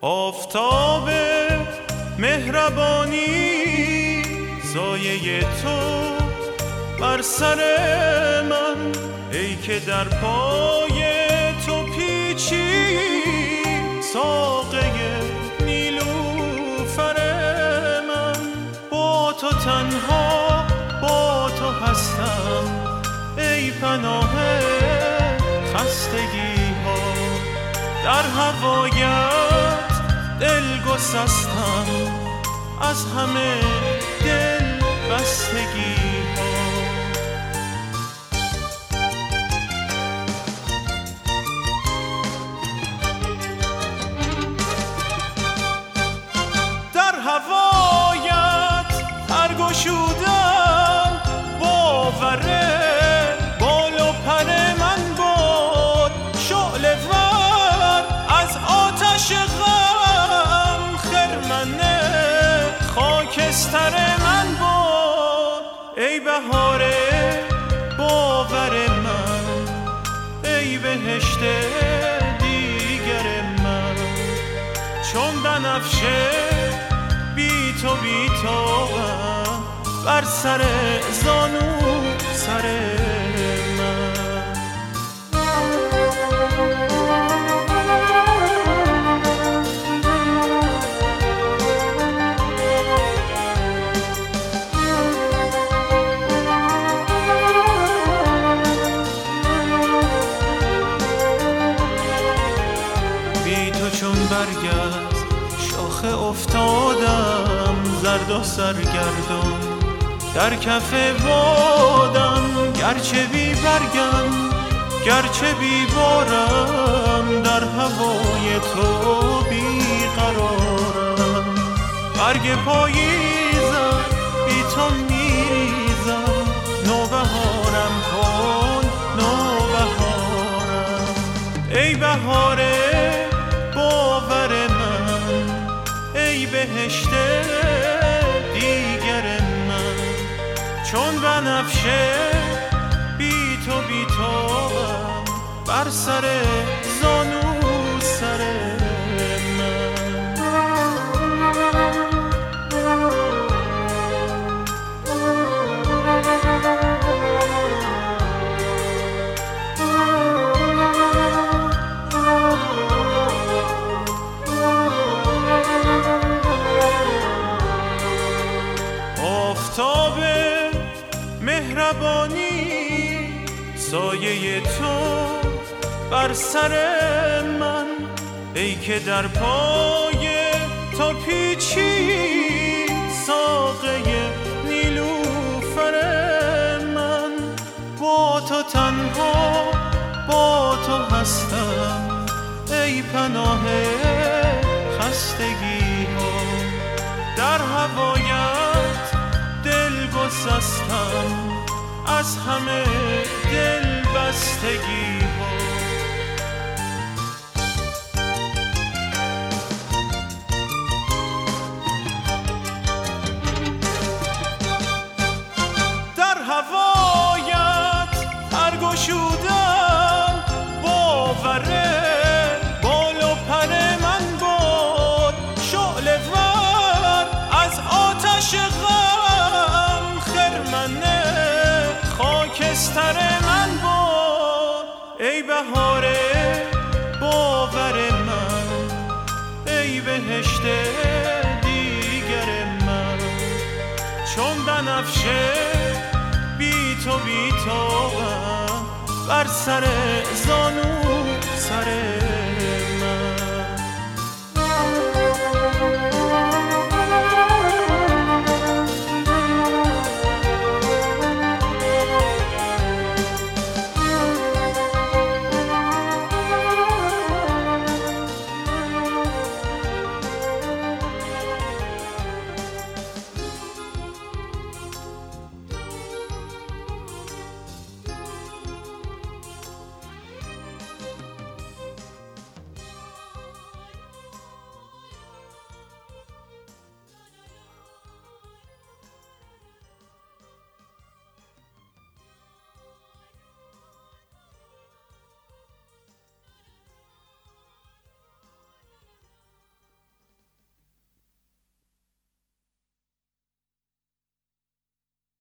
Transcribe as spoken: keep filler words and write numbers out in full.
آفتاب مهربانی سایه تو بر سر من، ای که در پای تو پیچی ساقه نیلوفر من. با تو تنها با تو هستم ای پناه خستگی ها، در هوایت دل گسستم از همه دل بستگی ها. در هوایت پرگشودم باوره بال و پر من بود، شعله ور از آتش غم خرمنه خاکستر من بود. ای بهار باور من، ای بهشت دیگر من، چون بنفشه بی تو بی تو بر سر زانو سر من. بی تو چون برگرد شاخه افتادم، زرد و سرگردان در کف بادم، گرچه بی برگم گرچه بی بارم، در هوای تو بی قرارم. برگ پاییزم بی تو میریزم، نوبهارم کن نوبهارم. ای بهار باور من، ای بهشت دیگر من، چون بنفشه بی تو بی تو بر سر زانو سر من. آفتاب مهربانی سایه تو بر سر من، ای که در پای تو پیچی ساقه نیلوفر من. با تو تنها با تو هستم ای پناه خستگی ها، در هوایت دل گسستم از همه دل بستگی ها. در هوایت پرگشودم باوره بال و پر من بود، شعله ور از آتش غم خرمنه خاکستر من بود. ای بهار باور من، ای بهشت دیگر من، چون بنفشه بی تو بی تو بر سر زانو سر من.